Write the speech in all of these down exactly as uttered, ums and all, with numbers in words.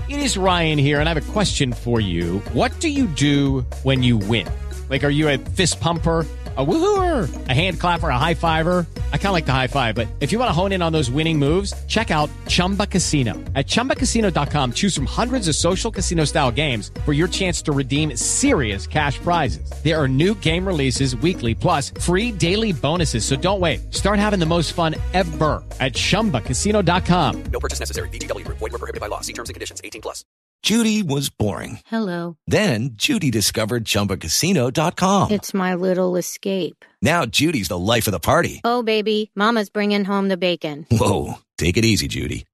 It is Ryan here, and I have a question for you. What do you do when you win? Like, are you a fist pumper, a woo-hooer, a hand clapper, a high fiver? I kind of like the high five, but if you want to hone in on those winning moves, check out Chumba Casino. At chumba casino dot com, choose from hundreds of social casino-style games for your chance to redeem serious cash prizes. There are new game releases weekly, plus free daily bonuses. So don't wait. Start having the most fun ever at chumba casino dot com. No purchase necessary. V G W Group. Void where prohibited by law. See terms and conditions. eighteen plus. Judy was boring. Hello. Then Judy discovered Chumba Casino dot com. It's my little escape. Now Judy's the life of the party. Oh, baby, mama's bringing home the bacon. Whoa, take it easy, Judy.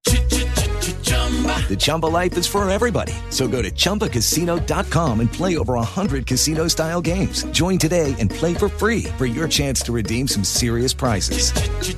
The Chumba life is for everybody. So go to chumba casino dot com and play over one hundred casino-style games. Join today and play for free for your chance to redeem some serious prizes.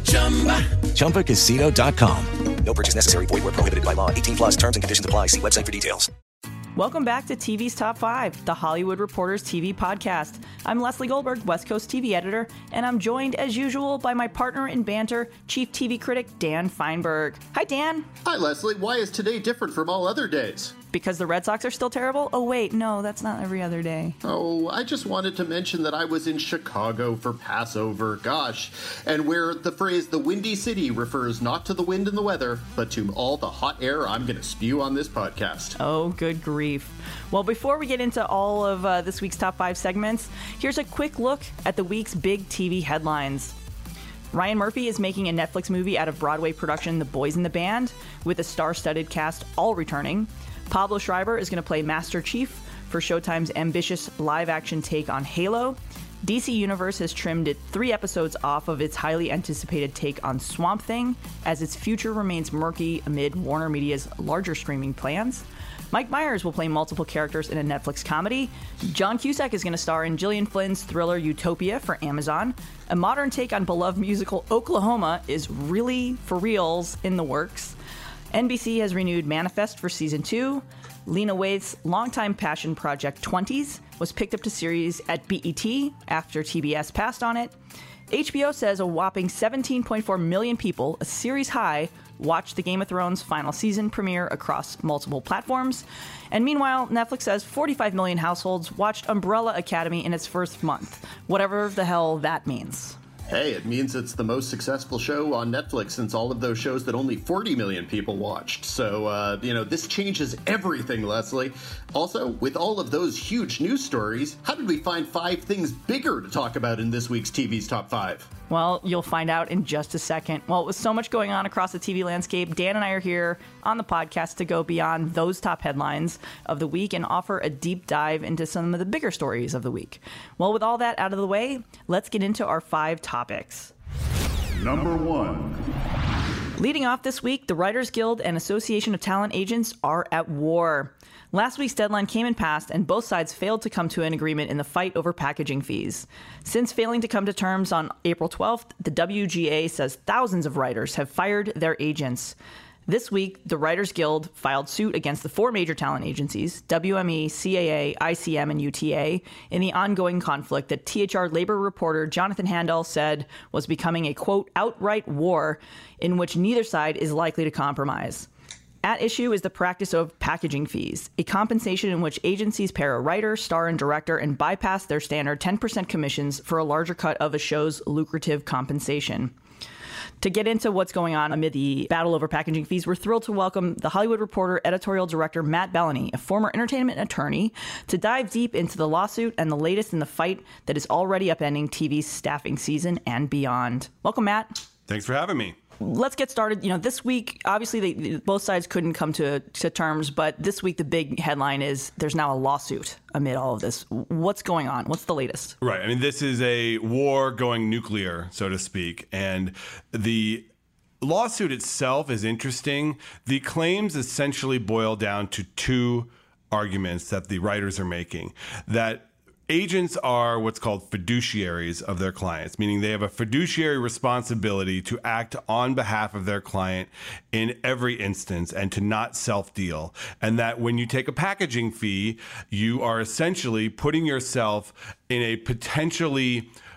chumba casino dot com. No purchase necessary. Void where prohibited by law. eighteen plus terms and conditions apply. See website for details. Welcome back to T V's Top five, the Hollywood Reporters T V podcast. I'm Leslie Goldberg, West Coast T V editor, and I'm joined, as usual, by my partner in banter, Chief T V critic Dan Feinberg. Hi, Dan. Hi, Leslie. Why is today different from all other days? Because the Red Sox are still terrible? Oh, wait, no, that's not every other day. Oh, I just wanted to mention that I was in Chicago for Passover, gosh, and where the phrase the Windy City refers not to the wind and the weather, but to all the hot air I'm going to spew on this podcast. Oh, good grief. Well, before we get into all of uh, this week's top five segments, here's a quick look at the week's big T V headlines. Ryan Murphy is making a Netflix movie out of Broadway production The Boys in the Band, with a star-studded cast all returning. Pablo Schreiber is going to play Master Chief for Showtime's ambitious live-action take on Halo. D C Universe has trimmed it three episodes off of its highly anticipated take on Swamp Thing, as its future remains murky amid Warner Media's larger streaming plans. Mike Myers will play multiple characters in a Netflix comedy. John Cusack is going to star in Gillian Flynn's thriller Utopia for Amazon. A modern take on beloved musical Oklahoma is really for reals in the works. N B C has renewed Manifest for season two. Lena Waithe's longtime passion project twenties was picked up to series at B E T after T B S passed on it. H B O says a whopping seventeen point four million people, a series high, watched the Game of Thrones final season premiere across multiple platforms. And meanwhile, Netflix says forty-five million households watched Umbrella Academy in its first month, whatever the hell that means. Hey, it means it's the most successful show on Netflix since all of those shows that only forty million people watched. So, uh, you know, this changes everything, Leslie. Also, with all of those huge news stories, how did we find five things bigger to talk about in this week's T V's Top five? Well, you'll find out in just a second. Well, with so much going on across the T V landscape, Dan and I are here on the podcast to go beyond those top headlines of the week and offer a deep dive into some of the bigger stories of the week. Well, with all that out of the way, let's get into our five topics. Number one. Leading off this week, the Writers Guild and Association of Talent Agents are at war. Last week's deadline came and passed, and both sides failed to come to an agreement in the fight over packaging fees. Since failing to come to terms on April twelfth, the W G A says thousands of writers have fired their agents. This week, the Writers Guild filed suit against the four major talent agencies, W M E, C A A, I C M, and U T A, in the ongoing conflict that T H R labor reporter Jonathan Handel said was becoming a, quote, outright war in which neither side is likely to compromise. At issue is the practice of packaging fees, a compensation in which agencies pair a writer, star, and director and bypass their standard ten percent commissions for a larger cut of a show's lucrative compensation. To get into what's going on amid the battle over packaging fees, we're thrilled to welcome the Hollywood Reporter editorial director Matt Bellany, a former entertainment attorney, to dive deep into the lawsuit and the latest in the fight that is already upending T V's staffing season and beyond. Welcome, Matt. Thanks for having me. Let's get started. You know, this week, obviously, they, both sides couldn't come to, to terms, but this week the big headline is there's now a lawsuit amid all of this. What's going on? What's the latest? Right. I mean, this is a war going nuclear, so to speak, and the lawsuit itself is interesting. The claims essentially boil down to two arguments that the writers are making, that agents are what's called fiduciaries of their clients, meaning they have a fiduciary responsibility to act on behalf of their client in every instance and to not self-deal. And that when you take a packaging fee, you are essentially putting yourself in a potentially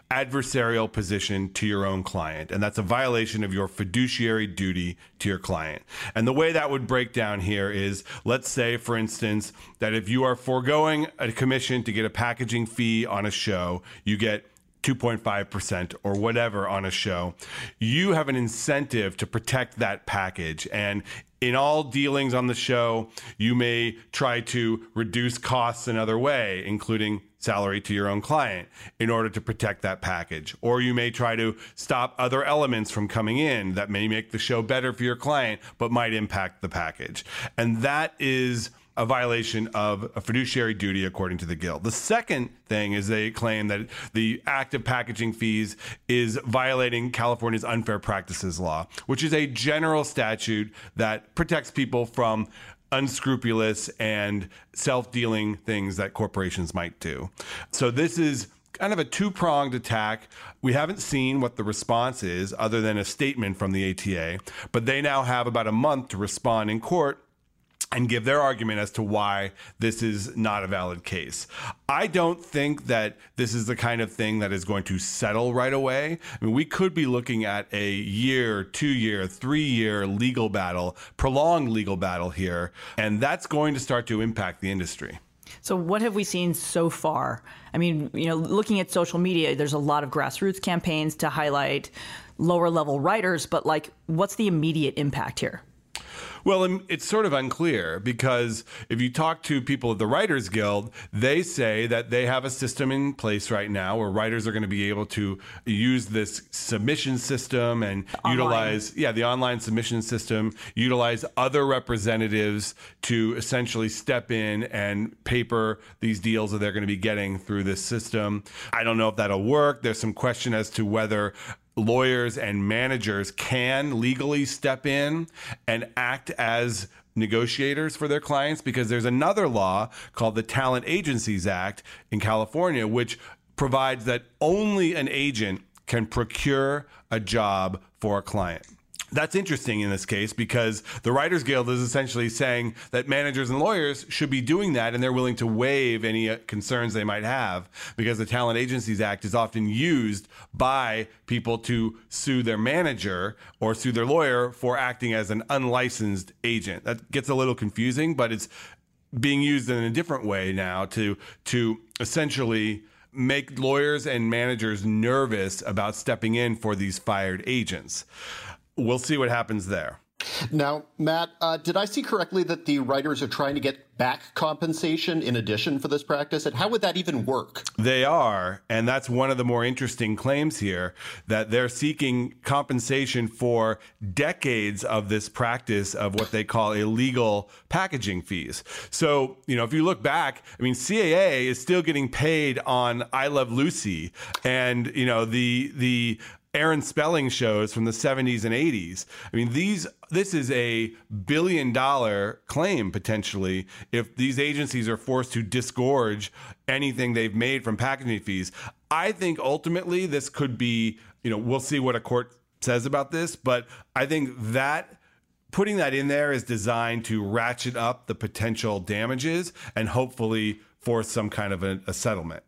adversarial position to your own client. And that's a violation of your fiduciary duty to your client. And the way that would break down here is, let's say, for instance, that if you are foregoing a commission to get a packaging fee on a show, you get two point five percent or whatever on a show, you have an incentive to protect that package. And in all dealings on the show, you may try to reduce costs another way, including salary to your own client, in order to protect that package. Or you may try to stop other elements from coming in that may make the show better for your client, but might impact the package. And that is a violation of a fiduciary duty according to the Guild. The second thing is they claim that the act of packaging fees is violating California's unfair practices law, which is a general statute that protects people from unscrupulous and self-dealing things that corporations might do. So this is kind of a two-pronged attack. We haven't seen what the response is other than a statement from the A T A, but they now have about a month to respond in court and give their argument as to why this is not a valid case. I don't think that this is the kind of thing that is going to settle right away. I mean, we could be looking at a year, two-year, three-year legal battle, prolonged legal battle here, and that's going to start to impact the industry. So what have we seen so far? I mean, you know, looking at social media, there's a lot of grassroots campaigns to highlight lower level writers, but like, what's the immediate impact here? Well, it's sort of unclear because if you talk to people at the Writers Guild, they say that they have a system in place right now where writers are going to be able to use this submission system and online. utilize, yeah, the online submission system, utilize other representatives to essentially step in and paper these deals that they're going to be getting through this system. I don't know if that'll work. There's some question as to whether lawyers and managers can legally step in and act as negotiators for their clients, because there's another law called the Talent Agencies Act in California, which provides that only an agent can procure a job for a client. That's interesting in this case because the Writers Guild is essentially saying that managers and lawyers should be doing that, and they're willing to waive any concerns they might have because the Talent Agencies Act is often used by people to sue their manager or sue their lawyer for acting as an unlicensed agent. That gets a little confusing, but it's being used in a different way now to to essentially make lawyers and managers nervous about stepping in for these fired agents. We'll see what happens there. Now, Matt, uh, did I see correctly that the writers are trying to get back compensation in addition for this practice? And how would that even work? They are, and that's one of the more interesting claims here, that they're seeking compensation for decades of this practice of what they call illegal packaging fees. So, you know, if you look back, I mean, C A A is still getting paid on I Love Lucy and, you know, the the Aaron Spelling shows from the seventies and eighties. I mean, these this is a billion dollar claim potentially if these agencies are forced to disgorge anything they've made from packaging fees. I think ultimately this could be, you know, we'll see what a court says about this, but I think that putting that in there is designed to ratchet up the potential damages and hopefully force some kind of a, a settlement.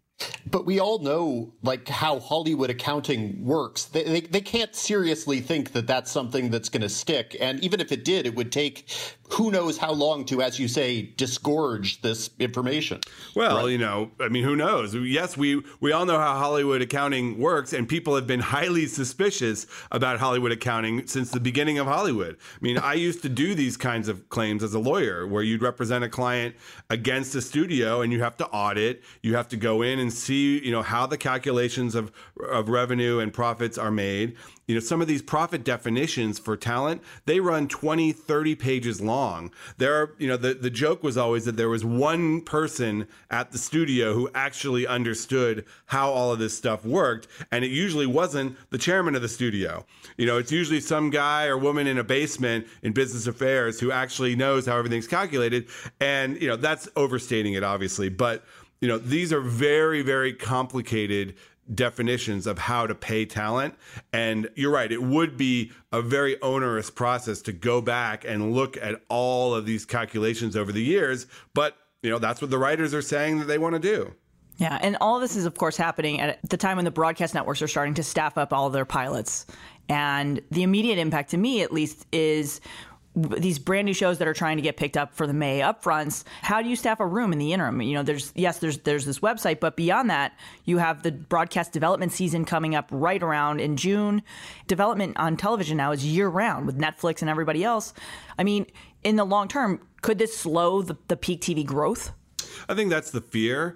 But we all know, like, how Hollywood accounting works. They, they, they can't seriously think that that's something that's going to stick. And even if it did, it would take who knows how long to, as you say, disgorge this information. Well, right? you know, I mean, who knows? Yes, we, we all know how Hollywood accounting works, and people have been highly suspicious about Hollywood accounting since the beginning of Hollywood. I mean, I used to do these kinds of claims as a lawyer where you'd represent a client against a studio and you have to audit, you have to go in and see, you know, how the calculations of of revenue and profits are made. You know, some of these profit definitions for talent, they run twenty, thirty pages long. There are, you know, the, the joke was always that there was one person at the studio who actually understood how all of this stuff worked. And it usually wasn't the chairman of the studio. You know, it's usually some guy or woman in a basement in business affairs who actually knows how everything's calculated. And, you know, that's overstating it, obviously. But, you know, these are very, very complicated definitions of how to pay talent. And you're right, it would be a very onerous process to go back and look at all of these calculations over the years. But, you know, that's what the writers are saying that they want to do. Yeah, and all of this is, of course, happening at the time when the broadcast networks are starting to staff up all of their pilots. And the immediate impact, to me at least, is these brand new shows that are trying to get picked up for the May upfronts. How do you staff a room in the interim? You know, there's yes, there's there's this website, but beyond that, you have the broadcast development season coming up right around in June. Development on television now is year round with Netflix and everybody else. I mean, in the long term, could this slow the, the peak T V growth? I think that's the fear.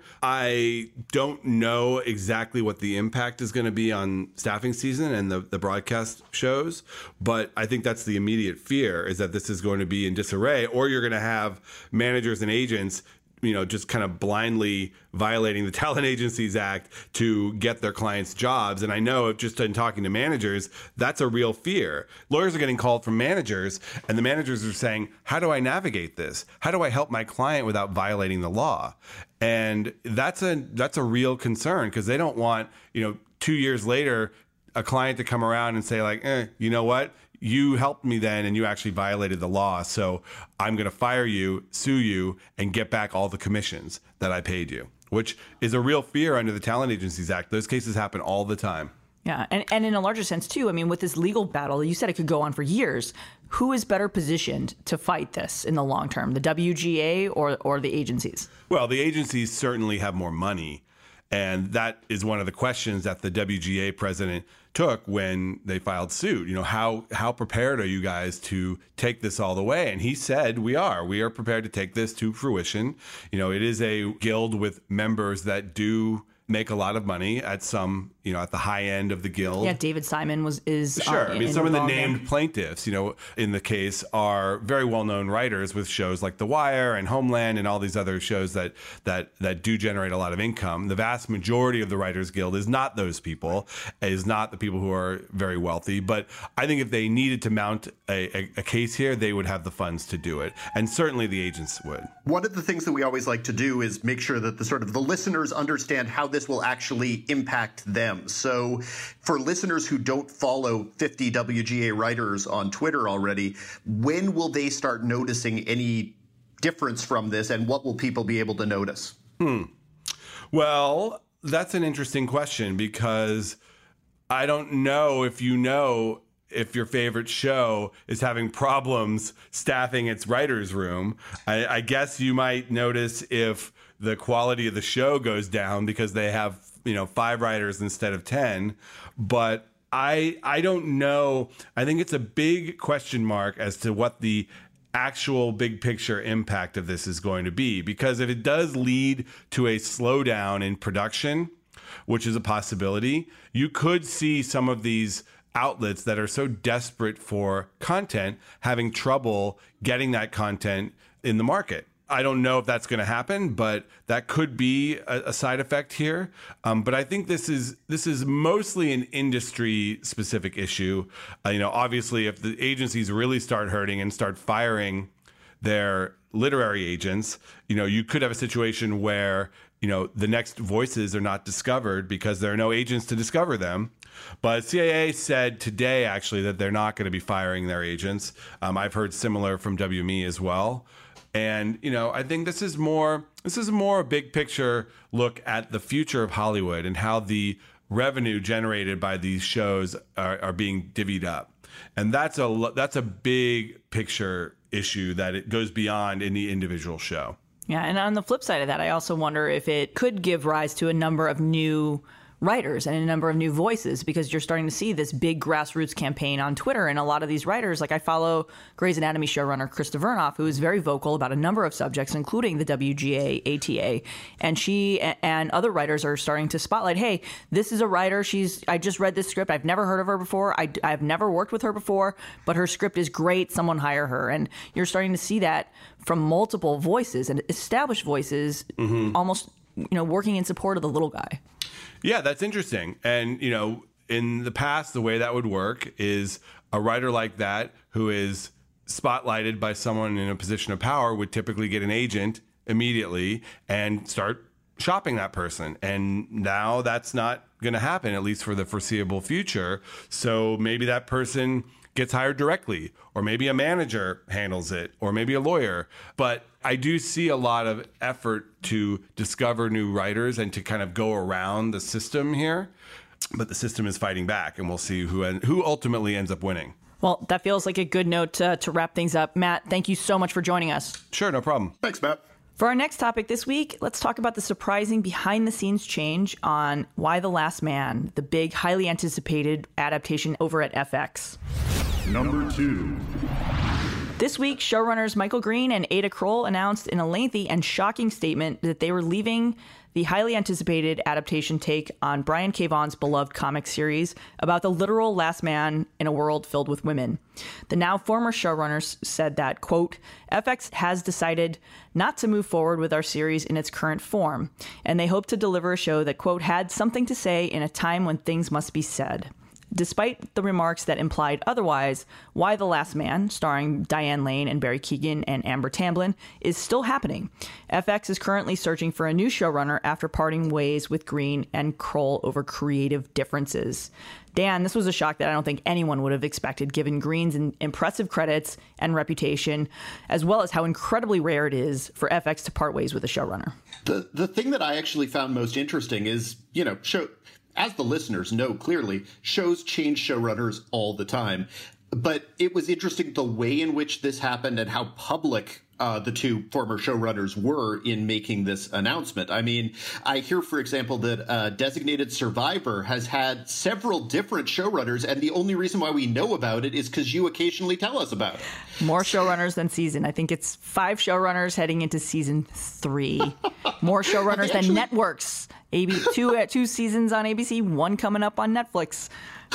I don't know exactly what the impact is going to be on staffing season and the, the broadcast shows, but I think that's the immediate fear, is that this is going to be in disarray, or you're going to have managers and agents, you know, just kind of blindly violating the Talent Agencies Act to get their clients jobs. And I know just in talking to managers, that's a real fear. Lawyers are getting called from managers, and the managers are saying, how do I navigate this? How do I help my client without violating the law? And that's a that's a real concern, because they don't want, you know, two years later, a client to come around and say like, eh, you know what? You helped me then, and you actually violated the law. So I'm going to fire you, sue you, and get back all the commissions that I paid you, which is a real fear under the Talent Agencies Act. Those cases happen all the time. Yeah. And, and in a larger sense, too, I mean, with this legal battle, you said it could go on for years. Who is better positioned to fight this in the long term, the W G A or, or the agencies? Well, the agencies certainly have more money. And that is one of the questions that the W G A president took when they filed suit. You know, how how prepared are you guys to take this all the way? And he said, we are. We are prepared to take this to fruition. You know, it is a guild with members that do make a lot of money at some, you know, at the high end of the guild. Yeah, David Simon was is sure. Uh, I mean, some of the named there. plaintiffs, you know, in the case are very well-known writers with shows like The Wire and Homeland and all these other shows that that that do generate a lot of income. The vast majority of the Writers Guild is not those people, is not the people who are very wealthy. But I think if they needed to mount a, a, a case here, they would have the funds to do it, and certainly the agents would. One of the things that we always like to do is make sure that the sort of the listeners understand how this will actually impact them. So for listeners who don't follow fifty W G A writers on Twitter already, when will they start noticing any difference from this, and what will people be able to notice? Hmm. Well, that's an interesting question, because I don't know if you know if your favorite show is having problems staffing its writer's room. I, I guess you might notice if the quality of the show goes down because they have, you know, five writers instead of ten. But I I don't know. I think it's a big question mark as to what the actual big picture impact of this is going to be. Because if it does lead to a slowdown in production, which is a possibility, you could see some of these outlets that are so desperate for content having trouble getting that content in the market. I don't know if that's going to happen, but that could be a, a side effect here. Um, but I think this is this is mostly an industry-specific issue. Uh, you know, obviously, if the agencies really start hurting and start firing their literary agents, you know, you could have a situation where, you know, the next voices are not discovered because there are no agents to discover them. But C A A said today, actually, that they're not going to be firing their agents. Um, I've heard similar from W M E as well. And, you know, I think this is more this is more a big picture look at the future of Hollywood and how the revenue generated by these shows are, are being divvied up. And that's a that's a big picture issue that it goes beyond any individual show. Yeah. And on the flip side of that, I also wonder if it could give rise to a number of new writers and a number of new voices, because you're starting to see this big grassroots campaign on Twitter. And a lot of these writers, like I follow Grey's Anatomy showrunner Krista Vernoff, who is very vocal about a number of subjects, including the W G A, A T A. And she and other writers are starting to spotlight, hey, this is a writer. She's I just read this script. I've never heard of her before. I, I've never worked with her before, but her script is great. Someone hire her. And you're starting to see that from multiple voices and established voices, mm-hmm. almost, you know, working in support of the little guy. Yeah, that's interesting. And, you know, in the past, the way that would work is a writer like that who is spotlighted by someone in a position of power would typically get an agent immediately and start shopping that person. And now that's not going to happen, at least for the foreseeable future. So maybe that person gets hired directly, or maybe a manager handles it, or maybe a lawyer. But I do see a lot of effort to discover new writers and to kind of go around the system here. But the system is fighting back, and we'll see who en- who ultimately ends up winning. Well, that feels like a good note to, to wrap things up. Matt, thank you so much for joining us. Sure, no problem. Thanks, Matt. For our next topic this week, let's talk about the surprising behind-the-scenes change on Y: The Last Man, the big, highly anticipated adaptation over at F X. Number two. This week, showrunners Michael Green and Ada Kroll announced in a lengthy and shocking statement that they were leaving the highly anticipated adaptation take on Brian K. Vaughan's beloved comic series about the literal last man in a world filled with women. The now former showrunners said that, quote, F X has decided not to move forward with our series in its current form, and they hope to deliver a show that, quote, had something to say in a time when things must be said. Despite the remarks that implied otherwise, Y: The Last Man, starring Diane Lane and Barry Keoghan and Amber Tamblyn, is still happening. F X is currently searching for a new showrunner after parting ways with Green and Kroll over creative differences. Dan, this was a shock that I don't think anyone would have expected, given Green's impressive credits and reputation, as well as how incredibly rare it is for F X to part ways with a showrunner. The the thing that I actually found most interesting is, you know, show. As the listeners know clearly, shows change showrunners all the time. But it was interesting the way in which this happened and how public uh, the two former showrunners were in making this announcement. I mean, I hear, for example, that uh, Designated Survivor has had several different showrunners, and the only reason why we know about it is because you occasionally tell us about it. More showrunners than season. I think it's five showrunners heading into season three. More showrunners actually- than networks. A B two uh, two seasons on A B C, one coming up on Netflix.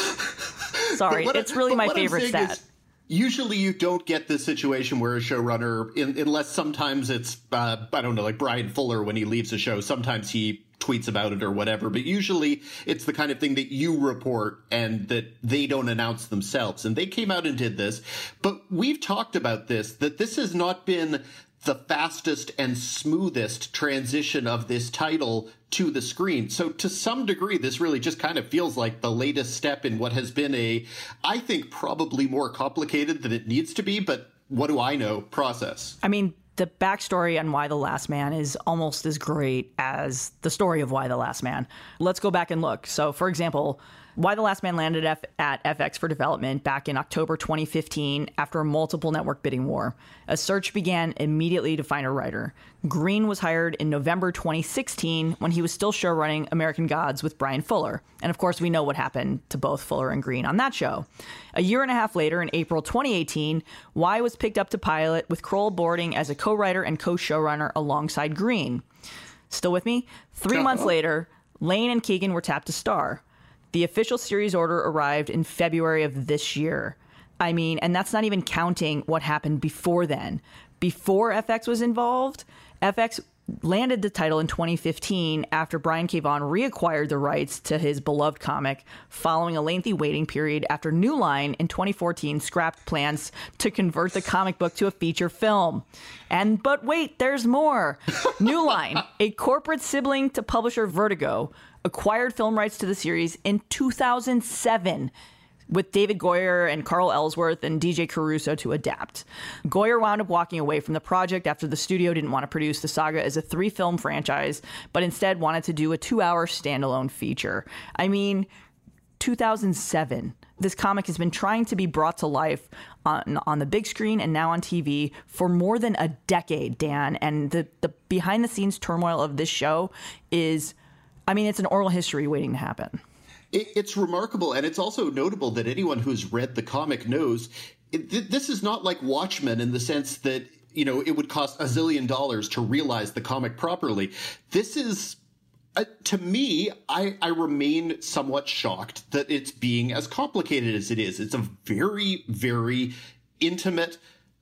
Sorry, what I- it's really but my what I'm favorite saying stat. is, usually you don't get this situation where a showrunner, in, unless sometimes it's, uh, I don't know, like Brian Fuller when he leaves a show, sometimes he tweets about it or whatever, but usually it's the kind of thing that you report and that they don't announce themselves. And they came out and did this, but we've talked about this, that this has not been the fastest and smoothest transition of this title to the screen. So to some degree, this really just kind of feels like the latest step in what has been a, I think, probably more complicated than it needs to be, but what do I know, process. I mean, the backstory on Y: The Last Man is almost as great as the story of Y: The Last Man. Let's go back and look. So, for example, Y: The Last Man landed F- at F X for development back in October twenty fifteen after a multiple network bidding war. A search began immediately to find a writer. Green was hired in November twenty sixteen when he was still showrunning American Gods with Brian Fuller. And of course, we know what happened to both Fuller and Green on that show. A year and a half later, in April twenty eighteen, Y was picked up to pilot with Kroll boarding as a co-writer and co-showrunner alongside Green. Still with me? Three Uh-oh. months later, Lane and Keoghan were tapped to star. The official series order arrived in February of this year. I mean, and that's not even counting what happened before then. Before F X was involved, F X landed the title in twenty fifteen after Brian K. Vaughan reacquired the rights to his beloved comic following a lengthy waiting period after New Line in twenty fourteen scrapped plans to convert the comic book to a feature film. And but wait, there's more. New Line, a corporate sibling to publisher Vertigo, acquired film rights to the series in two thousand seven with David Goyer and Carl Ellsworth and D J Caruso to adapt. Goyer wound up walking away from the project after the studio didn't want to produce the saga as a three-film franchise, but instead wanted to do a two-hour standalone feature. I mean, two thousand seven. This comic has been trying to be brought to life on, on the big screen and now on T V for more than a decade, Dan. And the, the behind-the-scenes turmoil of this show is, I mean, it's an oral history waiting to happen. It's remarkable, and it's also notable that anyone who's read the comic knows it, th- this is not like Watchmen in the sense that, you know, it would cost a zillion dollars to realize the comic properly. This is, uh, to me, I, I remain somewhat shocked that it's being as complicated as it is. It's a very, very intimate,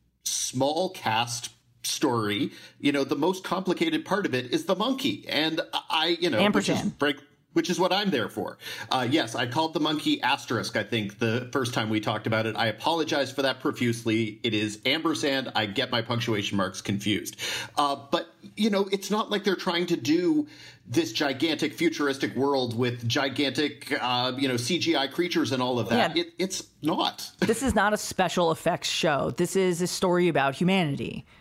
small cast story. You know, the most complicated part of it is the monkey. And I, you know, Ampersand. which is, break, which is what I'm there for. Uh, yes, I called the monkey asterisk, I think, the first time we talked about it. I apologize for that profusely. It is ampersand. I get my punctuation marks confused. Uh, but, you know, it's not like they're trying to do this gigantic futuristic world with gigantic, uh, you know, C G I creatures and all of that. Yeah. It, it's not. This is not a special effects show. This is a story about humanity.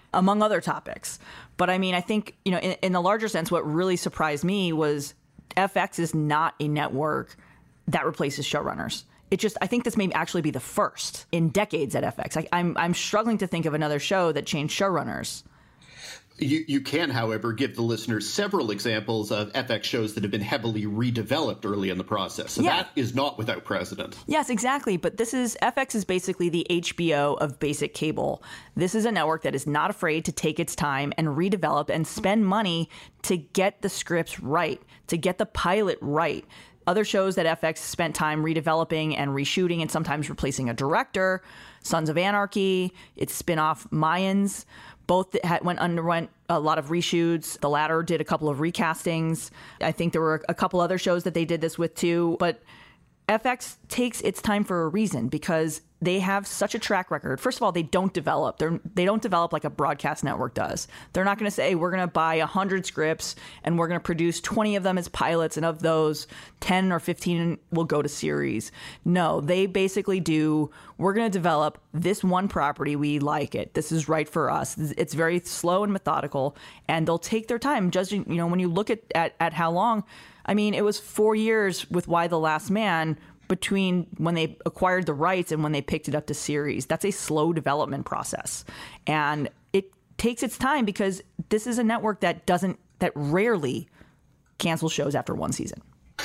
among other topics. But I mean, I think, you know, in, in the larger sense, what really surprised me was F X is not a network that replaces showrunners. It just, I think this may actually be the first in decades at F X. I, I'm, I'm struggling to think of another show that changed showrunners. You, you can, however, give the listeners several examples of F X shows that have been heavily redeveloped early in the process. So yeah. that is not without precedent. Yes, exactly. But this is, F X is basically the H B O of basic cable. This is a network that is not afraid to take its time and redevelop and spend money to get the scripts right, to get the pilot right. Other shows that F X spent time redeveloping and reshooting and sometimes replacing a director, Sons of Anarchy, its spin-off Mayans, both had, went underwent a lot of reshoots. The latter did a couple of recastings. I think there were a couple other shows that they did this with too. But F X takes its time for a reason because they have such a track record. First of all, they don't develop. They're, they don't develop like a broadcast network does. They're not going to say, we're going to buy one hundred scripts and we're going to produce twenty of them as pilots, and of those, ten or fifteen will go to series. No, they basically do, we're going to develop this one property. We like it. This is right for us. It's very slow and methodical, and they'll take their time. Judging, you know, when you look at, at, at how long, I mean, it was four years with Y the Last Man between when they acquired the rights and when they picked it up to series. That's a slow development process. And it takes its time because this is a network that doesn't, that rarely cancels shows after one season.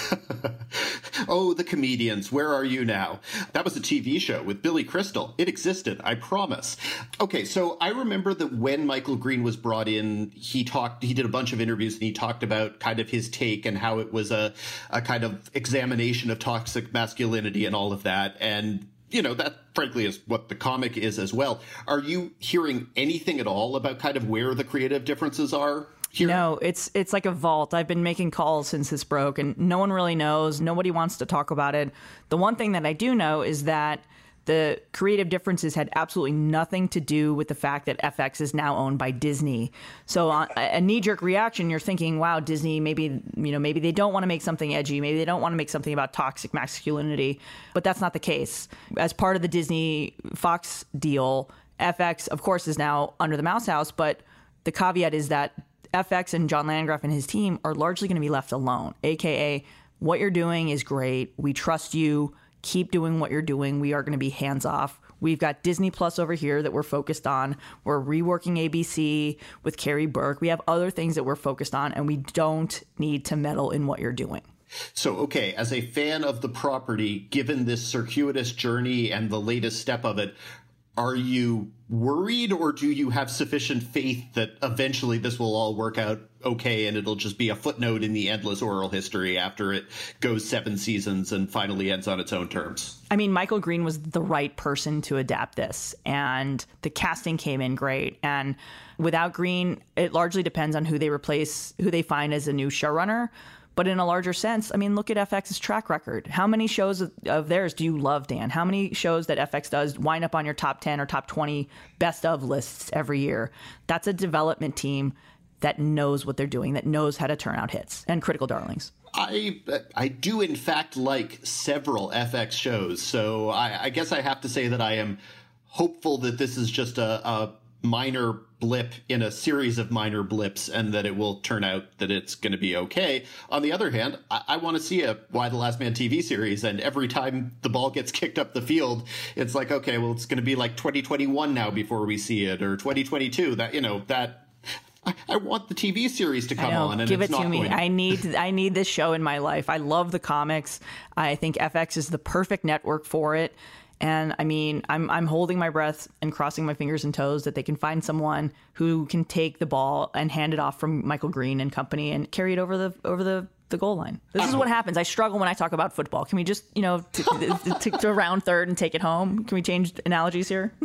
Oh, The Comedians, Where Are You Now? That was a T V show with Billy Crystal. It existed, I promise. Okay, so I remember that when Michael Green was brought in, he talked, he did a bunch of interviews and he talked about kind of his take and how it was a, a kind of examination of toxic masculinity and all of that. And you know, that frankly is what the comic is as well. Are you hearing anything at all about kind of where the creative differences are? Here? No, it's it's like a vault. I've been making calls since this broke, and no one really knows. Nobody wants to talk about it. The one thing that I do know is that the creative differences had absolutely nothing to do with the fact that F X is now owned by Disney. So uh, a knee-jerk reaction, you're thinking, wow, Disney, maybe, you know, maybe they don't want to make something edgy. Maybe they don't want to make something about toxic masculinity. But that's not the case. As part of the Disney Fox deal, F X, of course, is now under the Mouse House. But the caveat is that F X and John Landgraf and his team are largely going to be left alone, a k a what you're doing is great. We trust you. Keep doing what you're doing. We are going to be hands off. We've got Disney Plus over here that we're focused on. We're reworking A B C with Carrie Burke. We have other things that we're focused on, and we don't need to meddle in what you're doing. So, okay, as a fan of the property, given this circuitous journey and the latest step of it, are you worried, or do you have sufficient faith that eventually this will all work out okay and it'll just be a footnote in the endless oral history after it goes seven seasons and finally ends on its own terms? I mean, Michael Green was the right person to adapt this, and the casting came in great. And without Green, it largely depends on who they replace, who they find as a new showrunner. But in a larger sense, I mean, look at F X's track record. How many shows of, of theirs do you love, Dan? How many shows that F X does wind up on your top ten or top twenty best of lists every year? That's a development team that knows what they're doing, that knows how to turn out hits and critical darlings. I I do, in fact, like several F X shows. So I, I guess I have to say that I am hopeful that this is just a, a minor blip in a series of minor blips and that it will turn out that it's going to be okay. On the other hand, I, I want to see a Y the Last Man T V series, and every time the ball gets kicked up the field, it's like, okay, well, it's going to be like twenty twenty-one now before we see it, or twenty twenty-two. That, you know, that I, I want the T V series to come I know. on, and give it's it to not me. going. I need I need this show in my life. I love the comics. I think F X is the perfect network for it. And I mean, I'm I'm holding my breath and crossing my fingers and toes that they can find someone who can take the ball and hand it off from Michael Green and company and carry it over the over the, the goal line. This is what happens. I struggle when I talk about football. Can we just, you know, t- t- t- to round third and take it home? Can we change analogies here?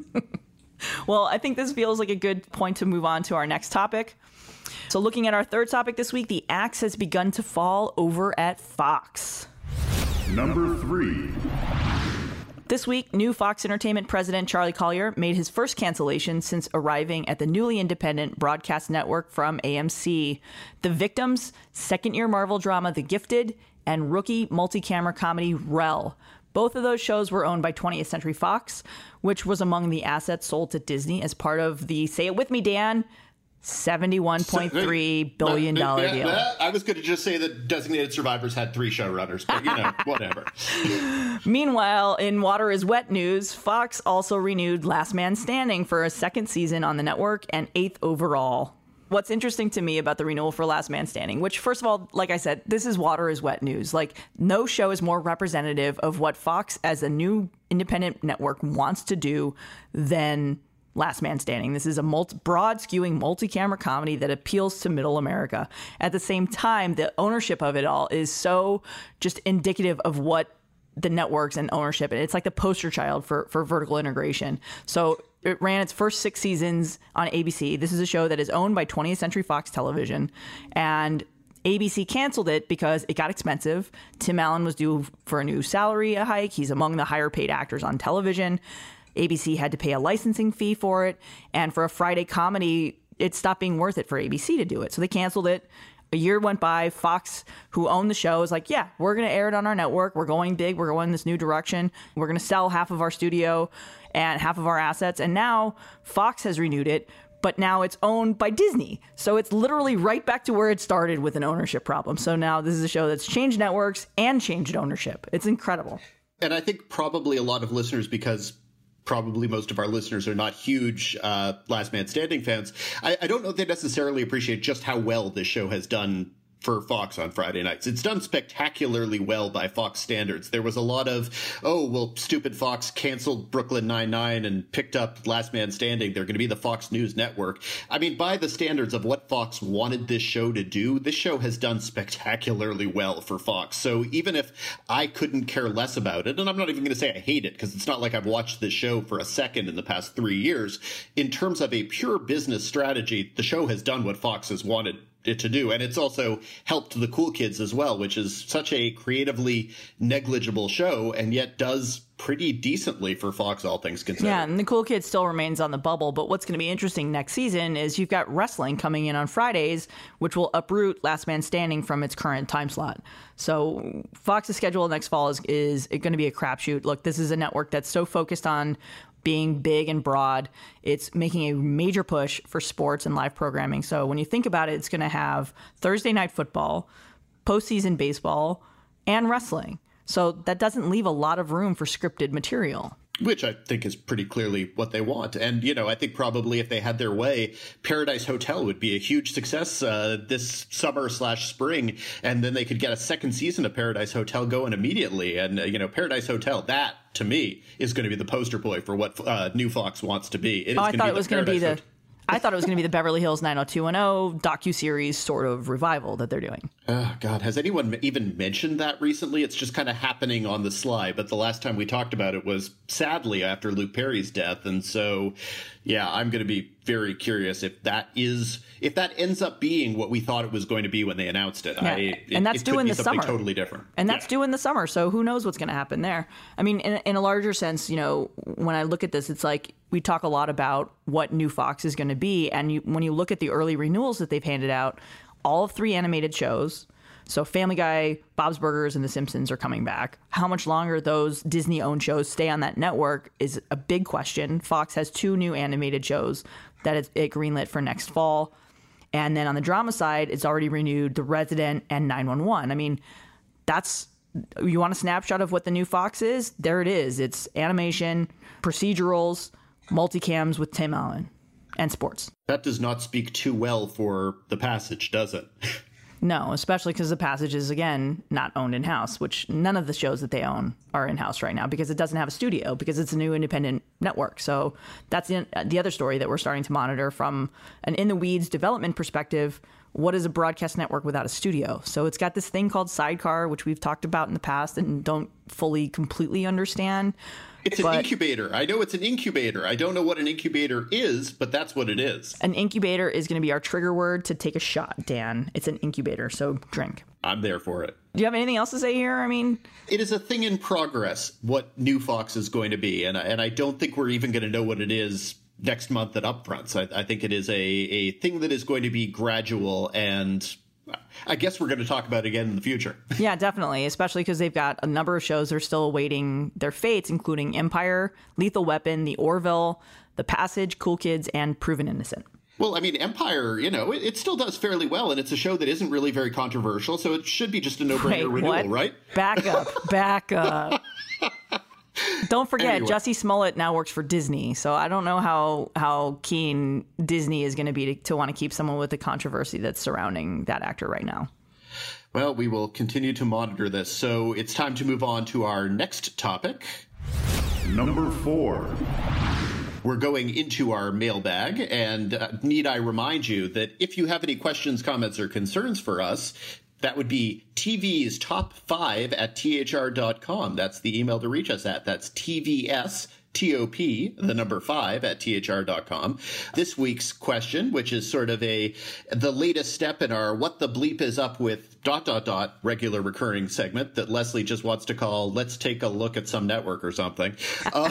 Well, I think this feels like a good point to move on to our next topic. So looking at our third topic this week, the axe has begun to fall over at Fox. Number three. This week, new Fox Entertainment president Charlie Collier made his first cancellation since arriving at the newly independent broadcast network from A M C. The Victims, second-year Marvel drama The Gifted, and rookie multi-camera comedy Rel. Both of those shows were owned by twentieth Century Fox, which was among the assets sold to Disney as part of the, say it with me, Dan, seventy-one point three billion dollars deal. I was going to just say that Designated Survivors had three showrunners, but, you know, whatever. Meanwhile, in Water is Wet news, Fox also renewed Last Man Standing for a second season on the network and eighth overall. What's interesting to me about the renewal for Last Man Standing, which, first of all, like I said, this is Water is Wet news. Like, no show is more representative of what Fox as a new independent network wants to do than Last Man Standing. This is a multi- broad skewing multi-camera comedy that appeals to middle America. At the same time, the ownership of it all is so just indicative of what the networks and ownership, and it's like the poster child for, for vertical integration. So it ran its first six seasons on A B C. This is a show that is owned by twentieth Century Fox Television, and A B C canceled it because it got expensive. Tim Allen was due for a new salary hike. He's among the higher paid actors on television. A B C had to pay a licensing fee for it, and for a Friday comedy, it stopped being worth it for A B C to do it. So they canceled it. A year went by. Fox, who owned the show, was like, yeah, we're going to air it on our network. We're going big. We're going this new direction. We're going to sell half of our studio and half of our assets. And now Fox has renewed it, but now it's owned by Disney. So it's literally right back to where it started with an ownership problem. So now this is a show that's changed networks and changed ownership. It's incredible. And I think probably a lot of listeners, because probably most of our listeners are not huge uh, Last Man Standing fans, I, I don't know if they necessarily appreciate just how well this show has done for Fox on Friday nights. It's done spectacularly well by Fox standards. There was a lot of, oh, well, stupid Fox canceled Brooklyn Nine-Nine and picked up Last Man Standing. They're going to be the Fox News Network. I mean, by the standards of what Fox wanted this show to do, this show has done spectacularly well for Fox. So even if I couldn't care less about it, and I'm not even going to say I hate it, because it's not like I've watched this show for a second in the past three years, in terms of a pure business strategy, the show has done what Fox has wanted it to do. And it's also helped the Cool Kids as well, which is such a creatively negligible show and yet does pretty decently for Fox, all things considered. Yeah, and the Cool Kids still remains on the bubble. But what's going to be interesting next season is you've got wrestling coming in on Fridays, which will uproot Last Man Standing from its current time slot. So Fox's schedule next fall is, is going to be a crapshoot. Look, this is a network that's so focused on being big and broad. It's making a major push for sports and live programming. So when you think about it, it's going to have Thursday night football, postseason baseball, and wrestling. So that doesn't leave a lot of room for scripted material. Which I think is pretty clearly what they want. And, you know, I think probably if they had their way, Paradise Hotel would be a huge success uh, this summer slash spring. And then they could get a second season of Paradise Hotel going immediately. And, uh, you know, Paradise Hotel, that, to me, is going to be the poster boy for what uh, New Fox wants to be. It is oh, I thought it was going to be the... Hotel. I thought it was going to be the Beverly Hills nine oh two one oh docuseries sort of revival that they're doing. Oh, God. Has anyone even mentioned that recently? It's just kind of happening on the sly. But the last time we talked about it was sadly after Luke Perry's death. And so, yeah, I'm going to be very curious if that is if that ends up being what we thought it was going to be when they announced it. Yeah. I, it and that's it due could in be the something summer. Totally different. And that's yeah. due in the summer. So who knows what's going to happen there? I mean, in, in a larger sense, you know, when I look at this, it's like we talk a lot about what New Fox is going to be. And you, when you look at the early renewals that they've handed out, all of three animated shows. So Family Guy, Bob's Burgers, and The Simpsons are coming back. How much longer those Disney-owned shows stay on that network is a big question. Fox has two new animated shows that it's it greenlit for next fall. And then on the drama side, it's already renewed The Resident and nine one one. I mean, that's... You want a snapshot of what the new Fox is? There it is. It's animation, procedurals, multicams with Tim Allen, and sports. That does not speak too well for The Passage, does it? No, especially because The Passage is, again, not owned in-house, which none of the shows that they own are in-house right now because it doesn't have a studio, because it's a new independent network. So that's the, the other story that we're starting to monitor from an in-the-weeds development perspective. What is a broadcast network without a studio? So it's got this thing called Sidecar, which we've talked about in the past and don't fully completely understand. It's but an incubator. I know it's an incubator. I don't know what an incubator is, but that's what it is. An incubator is going to be our trigger word to take a shot, Dan. It's an incubator, so drink. I'm there for it. Do you have anything else to say here? I mean... It is a thing in progress, what New Fox is going to be, and I, and I don't think we're even going to know what it is next month at Upfronts. I, I think it is a, a thing that is going to be gradual, and I guess we're going to talk about it again in the future. Yeah, definitely, especially because they've got a number of shows that are still awaiting their fates, including Empire, Lethal Weapon, The Orville, The Passage, Cool Kids, and Proven Innocent. Well, I mean, Empire, you know, it, it still does fairly well, and it's a show that isn't really very controversial, so it should be just a no-brainer Wait, renewal, what? right? Back up, back up. Don't forget, Anyway. Jussie Smollett now works for Disney, so I don't know how, how keen Disney is going to be to, to want to keep someone with the controversy that's surrounding that actor right now. Well, we will continue to monitor this, so it's time to move on to our next topic. Number four. We're going into our mailbag, and uh, need I remind you that if you have any questions, comments, or concerns for us, that would be T V's top five at T H R dot com. That's the email to reach us at. That's T V S T O P, the number five at T H R dot com. This week's question, which is sort of a the latest step in our what the bleep is up with dot dot dot regular recurring segment that Leslie just wants to call Let's Take a Look at Some Network or something. Uh,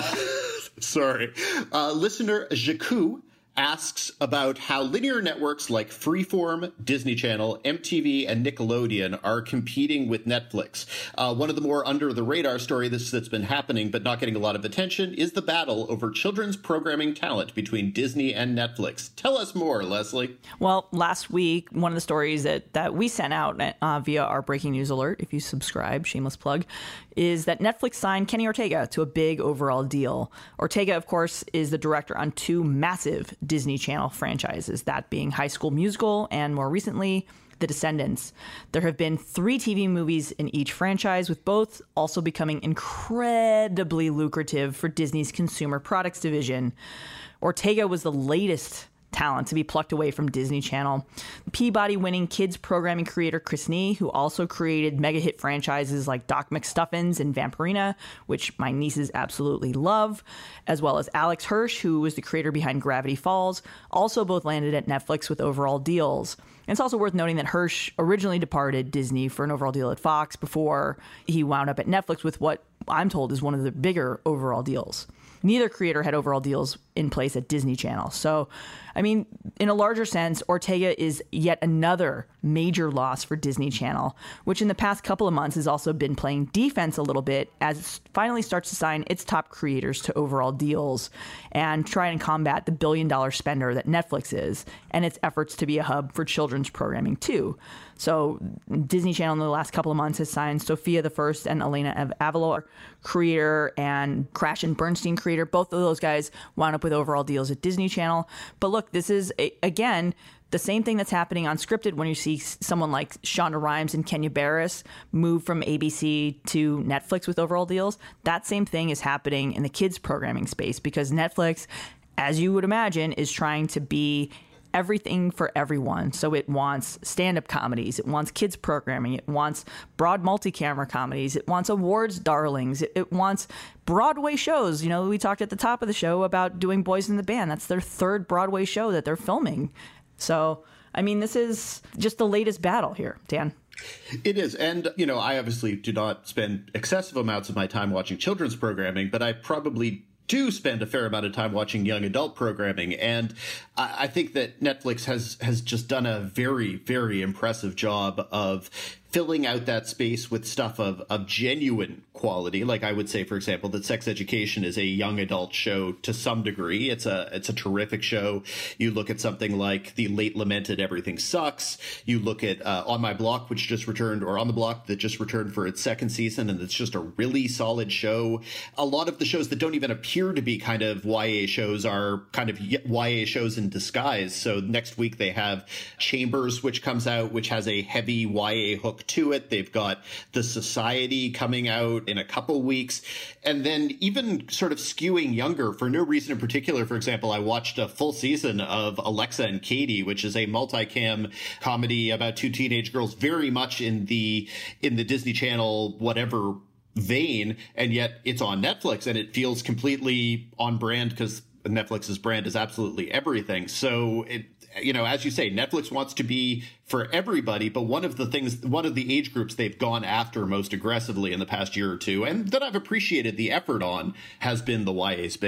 sorry. Uh, listener Jaku asks about how linear networks like Freeform, Disney Channel, M T V, and Nickelodeon are competing with Netflix. Uh, one of the more under-the-radar stories that's, that's been happening but not getting a lot of attention is the battle over children's programming talent between Disney and Netflix. Tell us more, Leslie. Well, last week, one of the stories that, that we sent out uh, via our breaking news alert, if you subscribe, shameless plug, is that Netflix signed Kenny Ortega to a big overall deal. Ortega, of course, is the director on two massive Disney Channel franchises, that being High School Musical and, more recently, The Descendants. There have been three T V movies in each franchise, with both also becoming incredibly lucrative for Disney's consumer products division. Ortega was the latest talent to be plucked away from Disney Channel. Peabody-winning kids programming creator Chris Nee, who also created mega-hit franchises like Doc McStuffins and Vampirina, which my nieces absolutely love, as well as Alex Hirsch, who was the creator behind Gravity Falls, also both landed at Netflix with overall deals. And it's also worth noting that Hirsch originally departed Disney for an overall deal at Fox before he wound up at Netflix with what I'm told is one of the bigger overall deals. Neither creator had overall deals in place at Disney Channel. So, I mean, in a larger sense, Ortega is yet another major loss for Disney Channel, which in the past couple of months has also been playing defense a little bit as it finally starts to sign its top creators to overall deals and try and combat the billion dollar spender that Netflix is and its efforts to be a hub for children's programming too. So Disney Channel in the last couple of months has signed Sophia the First and Elena Avalor, creator, and Crash and Bernstein creator. Both of those guys wound up with overall deals at Disney Channel. But look, this is, a, again, the same thing that's happening on Scripted when you see someone like Shonda Rhimes and Kenya Barris move from A B C to Netflix with overall deals. That same thing is happening in the kids programming space because Netflix, as you would imagine, is trying to be everything for everyone. So it wants stand-up comedies, it wants kids programming, it wants broad multi-camera comedies, it wants awards darlings, it, it wants Broadway shows. You know, we talked at the top of the show about doing Boys in the Band. That's their third Broadway show that they're filming. So, I mean, this is just the latest battle here, Dan. It is. And, you know, I obviously do not spend excessive amounts of my time watching children's programming, but I probably do spend a fair amount of time watching young adult programming. And I, I think that Netflix has, has just done a very, very impressive job of filling out that space with stuff of, of genuine quality. Like I would say, for example, that Sex Education is a young adult show to some degree. It's a it's a terrific show. You look at something like the late lamented Everything Sucks. You look at uh, On My Block, which just returned, or On the Block that just returned for its second season, and it's just a really solid show. A lot of the shows that don't even appear to be kind of Y A shows are kind of Y A shows in disguise. So next week they have Chambers, which comes out, which has a heavy Y A hook to it. They've got The Society coming out in a couple weeks. And then even sort of skewing younger for no reason in particular. For example, I watched a full season of Alexa and Katie, which is a multicam comedy about two teenage girls, very much in the in the Disney Channel whatever vein, and yet it's on Netflix and it feels completely on brand because Netflix's brand is absolutely everything. So it, you know, as you say, Netflix wants to be for everybody, but one of the things, one of the age groups they've gone after most aggressively in the past year or two, and that I've appreciated the effort on, has been the Y A space.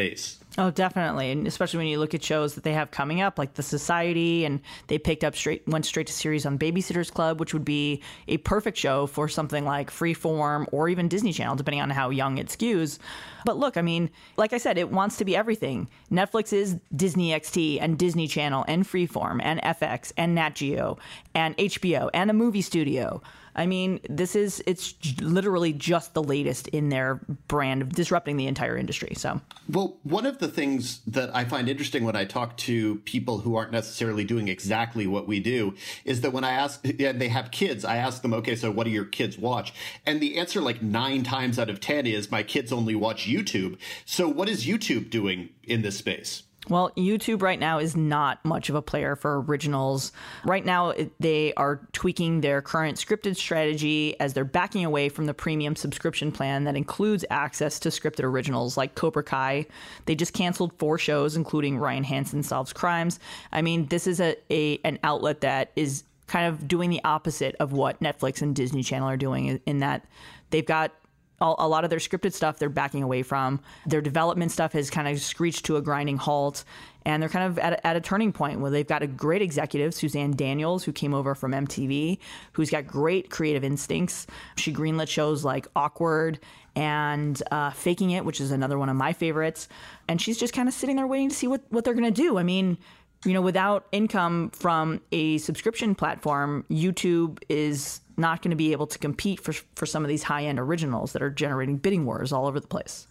Oh, definitely. And especially when you look at shows that they have coming up, like The Society, and they picked up straight, went straight to series on Babysitter's Club, which would be a perfect show for something like Freeform or even Disney Channel, depending on how young it skews. But look, I mean, like I said, it wants to be everything. Netflix is Disney X T and Disney Channel and Freeform and F X and Nat Geo and H B O and a movie studio. I mean, this is, it's literally just the latest in their brand of disrupting the entire industry. So, well, one of the things that I find interesting when I talk to people who aren't necessarily doing exactly what we do is that when I ask, and they have kids, I ask them, okay, so what do your kids watch? And the answer like nine times out of ten is my kids only watch YouTube. So what is YouTube doing in this space? Well, YouTube right now is not much of a player for originals. Right now, it, they are tweaking their current scripted strategy as they're backing away from the premium subscription plan that includes access to scripted originals like Cobra Kai. They just canceled four shows, including Ryan Hansen Solves Crimes. I mean, this is a, a an outlet that is kind of doing the opposite of what Netflix and Disney Channel are doing, in that they've got a lot of their scripted stuff they're backing away from. Their development stuff has kind of screeched to a grinding halt, and they're kind of at a, at a turning point where they've got a great executive, Suzanne Daniels, who came over from M T V, who's got great creative instincts. She greenlit shows like Awkward and uh, Faking It, which is another one of my favorites. And she's just kind of sitting there waiting to see what, what they're going to do. I mean, you know, without income from a subscription platform, YouTube is not going to be able to compete for for some of these high-end originals that are generating bidding wars all over the place.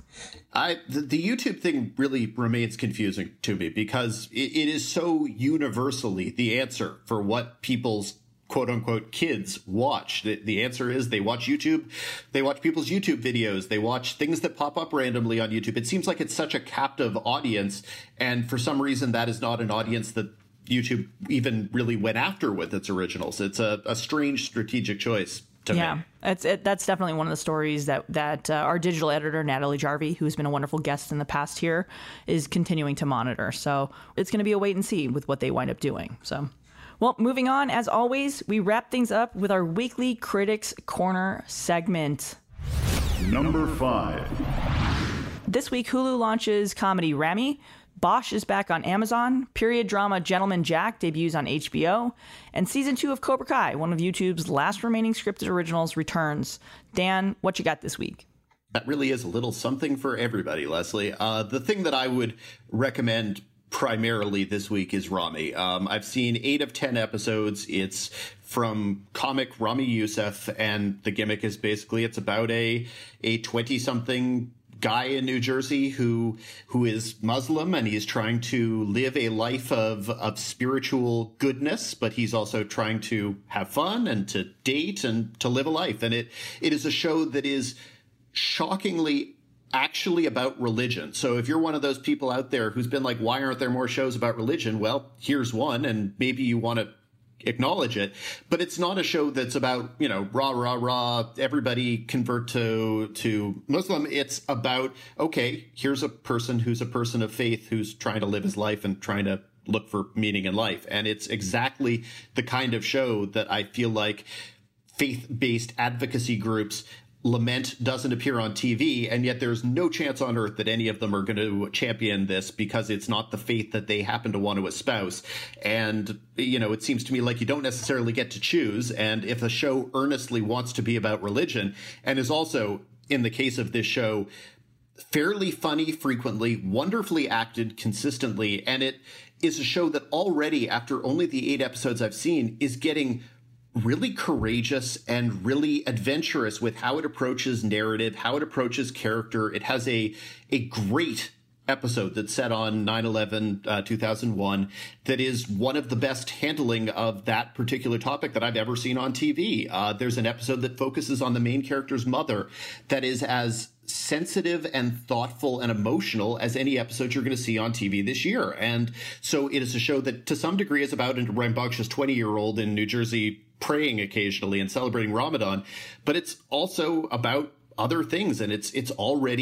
I the, the YouTube thing really remains confusing to me because it, it is so universally the answer for what people's quote-unquote kids watch. The, the answer is they watch YouTube. They watch people's YouTube videos. They watch things that pop up randomly on YouTube. It seems like it's such a captive audience, and for some reason that is not an audience that YouTube even really went after with its originals. It's a, a strange strategic choice to yeah, me. Yeah, it's it, that's definitely one of the stories that that uh, our digital editor Natalie Jarvie, who's been a wonderful guest in the past here, is continuing to monitor. So it's going to be a wait and see with what they wind up doing. So, well, moving on, as always, we wrap things up with our weekly Critics Corner segment. Number five. This week, Hulu launches comedy Ramy. Bosch is back on Amazon. Period drama Gentleman Jack debuts on H B O. And season two of Cobra Kai, one of YouTube's last remaining scripted originals, returns. Dan, what you got this week? That really is a little something for everybody, Leslie. Uh, the thing that I would recommend primarily this week is Ramy. Um, I've seen eight of ten episodes. It's from comic Ramy Youssef, and the gimmick is basically it's about a a twenty-something guy in New Jersey who who is Muslim, and he's trying to live a life of of spiritual goodness, but he's also trying to have fun and to date and to live a life. And it it is a show that is shockingly actually about religion. So if you're one of those people out there who's been like, why aren't there more shows about religion? Well, here's one, and maybe you want to acknowledge it, but it's not a show that's about, you know, rah, rah, rah, everybody convert to to Muslim. It's about, okay, here's a person who's a person of faith who's trying to live his life and trying to look for meaning in life. And it's exactly the kind of show that I feel like faith-based advocacy groups lament doesn't appear on T V, and yet there's no chance on earth that any of them are going to champion this because it's not the faith that they happen to want to espouse. And, you know, it seems to me like you don't necessarily get to choose. And if a show earnestly wants to be about religion and is also, in the case of this show, fairly funny frequently, wonderfully acted consistently, and it is a show that already, after only the eight episodes I've seen, is getting really courageous and really adventurous with how it approaches narrative, how it approaches character. It has a a great episode that's set on nine eleven, uh, two thousand one that is one of the best handling of that particular topic that I've ever seen on T V. Uh, there's an episode that focuses on the main character's mother that is as sensitive and thoughtful and emotional as any episode you're going to see on T V this year. And so it is a show that to some degree is about a rambunctious twenty-year-old in New Jersey praying occasionally and celebrating Ramadan, but it's also about other things, and it's it's already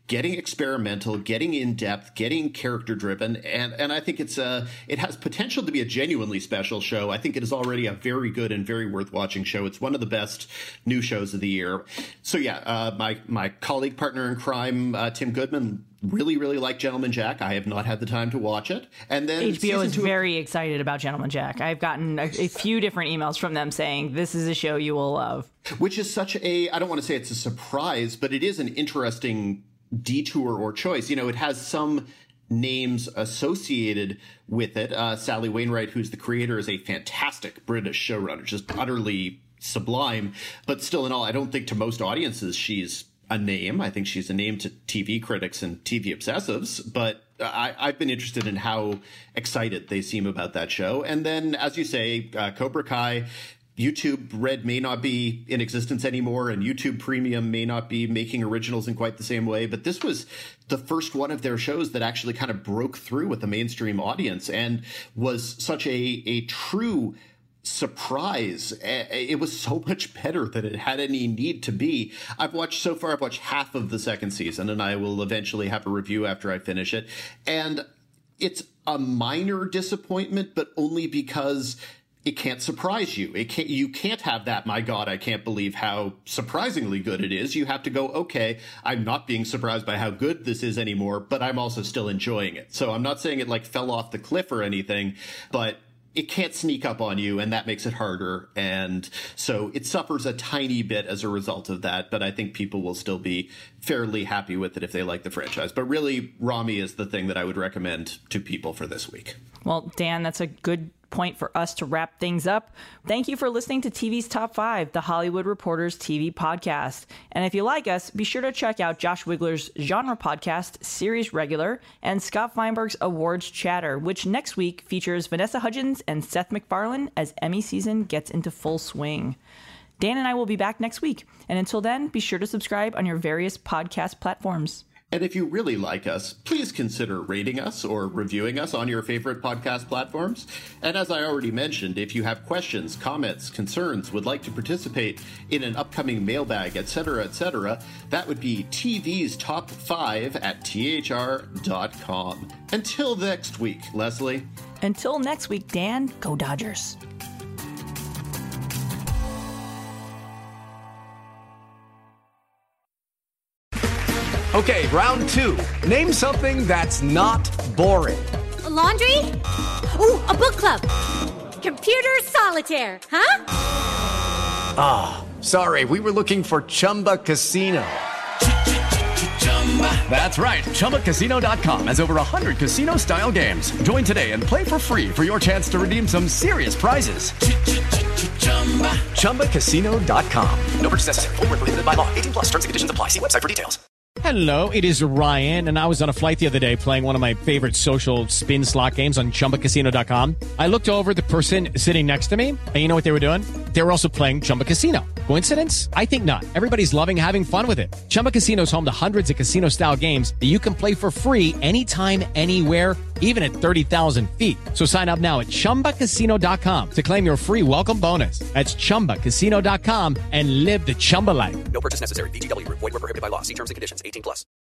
getting experimental, getting in depth, getting character driven, and and I think it's a it has potential to be a genuinely special show. I think it is already a very good and very worth watching show. It's one of the best new shows of the year. So yeah, uh, my my colleague, partner in crime, uh, Tim Goodman, really really liked Gentleman Jack. I have not had the time to watch it, and then H B O is two very excited about Gentleman Jack. I've gotten a, a few different emails from them saying this is a show you will love. Which is such a, I don't want to say it's a surprise, but it is an interesting detour or choice. You know, it has some names associated with it. Uh, Sally Wainwright, who's the creator, is a fantastic British showrunner, just utterly sublime. But still in all, I don't think to most audiences she's a name. I think she's a name to T V critics and T V obsessives. But I, I've been interested in how excited they seem about that show. And then, as you say, uh, Cobra Kai, YouTube Red may not be in existence anymore, and YouTube Premium may not be making originals in quite the same way. But this was the first one of their shows that actually kind of broke through with the mainstream audience and was such a, a true surprise. It was so much better than it had any need to be. I've watched so far, I've watched half of the second season, and I will eventually have a review after I finish it. And it's a minor disappointment, but only because it can't surprise you. It can't, you can't have that, my God, I can't believe how surprisingly good it is. You have to go, okay, I'm not being surprised by how good this is anymore, but I'm also still enjoying it. So I'm not saying it like fell off the cliff or anything, but it can't sneak up on you, and that makes it harder. And so it suffers a tiny bit as a result of that, but I think people will still be fairly happy with it if they like the franchise. But really, Ramy is the thing that I would recommend to people for this week. Well, Dan, that's a good point for us to wrap things up. Thank you for listening to T V's Top five, the Hollywood Reporters T V podcast. And if you like us, be sure to check out Josh Wigler's genre podcast, Series Regular, and Scott Feinberg's Awards Chatter, which next week features Vanessa Hudgens and Seth MacFarlane as Emmy season gets into full swing. Dan and I will be back next week. And until then, be sure to subscribe on your various podcast platforms. And if you really like us, please consider rating us or reviewing us on your favorite podcast platforms. And as I already mentioned, if you have questions, comments, concerns, would like to participate in an upcoming mailbag, et cetera, et cetera, that would be T V's Top five at T H R dot com. Until next week, Leslie. Until next week, Dan, go Dodgers. Okay, round two. Name something that's not boring. A laundry? Ooh, a book club. Computer solitaire, huh? Ah, oh, sorry, we were looking for Chumba Casino. That's right, Chumba Casino dot com has over one hundred casino-style games. Join today and play for free for your chance to redeem some serious prizes. Chumba Casino dot com. No purchase necessary. Void where prohibited by law. eighteen plus terms and conditions apply. See website for details. Hello, it is Ryan, and I was on a flight the other day playing one of my favorite social spin slot games on Chumba Casino dot com. I looked over at the person sitting next to me, and you know what they were doing? They were also playing Chumba Casino. Coincidence? I think not. Everybody's loving having fun with it. Chumba Casino is home to hundreds of casino-style games that you can play for free anytime, anywhere, even at thirty thousand feet. So sign up now at Chumba Casino dot com to claim your free welcome bonus. That's Chumba Casino dot com and live the Chumba life. No purchase necessary. V G W. Void where prohibited by law. See terms and conditions. eighteen plus.